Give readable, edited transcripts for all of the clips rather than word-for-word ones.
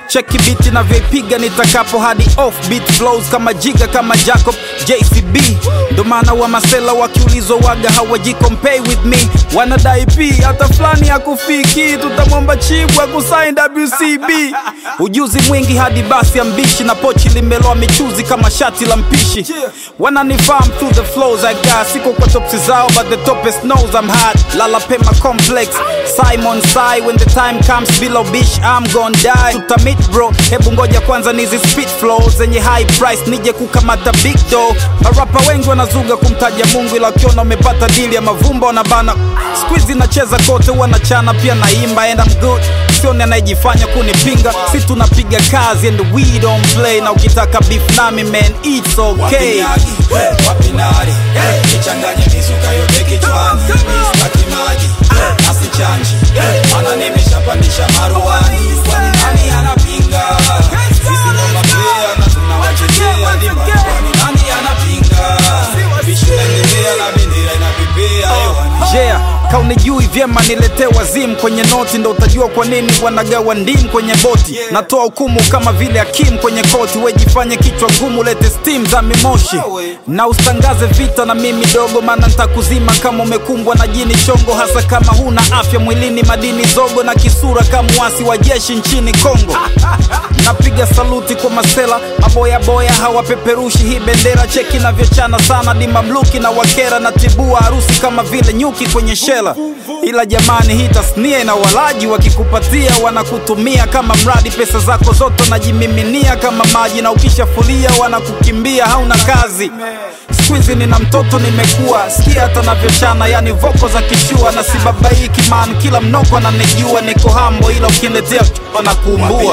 Cheki beat na vyoipiga nitakapo hadi off beat flows kama Jiga kama Jacob JCB. Ndo maana wa masela wakiulizwa waga hawajicompare with me. Wanadai P hata flani ya kufiki, tutamwomba Chibwa kusign WCB. Ujuzi mwingi hadi basi ambishi, na pochi limeloa michuzi kama shati la mpishi. Wananifahamu through the flows I got. Siko kwa topsi zao but the topest knows I'm hot. Lala Pema complex, Simon Sai, when the time comes below bish I'm gon' die. Tutamit bro, hebu ngoja kwanza nizi spit flows zenye high price nije kukamata big dough. Marapa wengi wanazuga kumtaja Mungu, ila ukiona umepata deal ya mavumba wanabana. Squeezy nacheza kote wanachana pia naimba and I'm good. Sioni anayejifanya kunipinga, si tunapiga kazi and we don't play. Na ukitaka beef nami man it's okay. Wapinari, nichanganye mizuka yote kichwani. Mistaki maji, nasichanji, mana nimeshapandisha maruani. Kwani nani anapinga? Sisi ndo mapea na tunawachekea dimba. Kwani nani anapinga? Bishu naendelea na bendera inapepea hewani. Yeah, kaunijui vyema nilete wazim kwenye noti, ndo utajua kwa nini wanagawa ndim kwenye boti. Natoa hukumu kama vile hakim kwenye koti, wejifanye kichwa gumu lete steam za mimoshi. Na ustangaze vita na mimi dogo, maana nitakuzima kama umekumbwa na jini chongo. Hasa kama huna afya mwilini, madini zogo na kisura kama wasi wa jeshi nchini Kongo. Napiga saluti kwa masela, maboya boya hawapeperushi hii bendera. Cheki na vyochana sana di mamluki na wakera, na tibua harusi kama vile nyuki kwenye shela. Ila jamani hii tasnia na walaji, wakikupatia wanakutumia kama mradi. Pesa zako zote najimiminia kama maji, na ukishafulia wanakukimbia hauna kazi. Squeezy nina mtoto nimekuwa, sikia hata navyochana yani voko za kishua. Na sibabaiki man kila mnoko ananijua, niko hambo ila ukiniletea wanakuumbua.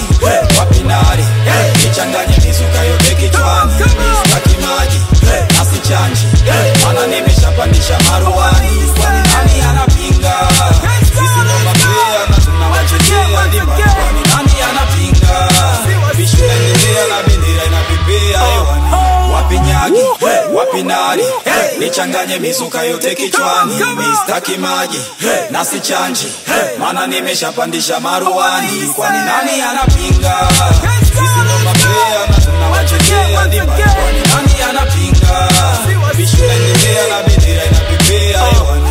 Wapinari, nichanganye mizuka yote kichwani. Mistaki maji, nasichanji, mana nimeshapandisha maruani. Kwani nani anapinga? Sisi ndo mapea na tunawachekea dimba. Kwani nani anapinga? Bishu naendelea na bendera inapepea hewani. Wapinyagi, wapinari, nichanganye mizuka yote kichwani. Mistaki maji, nasichanji, mana nimeshapandisha maruani. Kwani nani anapinga? Sisi ndo mapea na tunawachekea dimba. Kwani nani anapinga? Bishu naendelea na bendera inapepea hewani.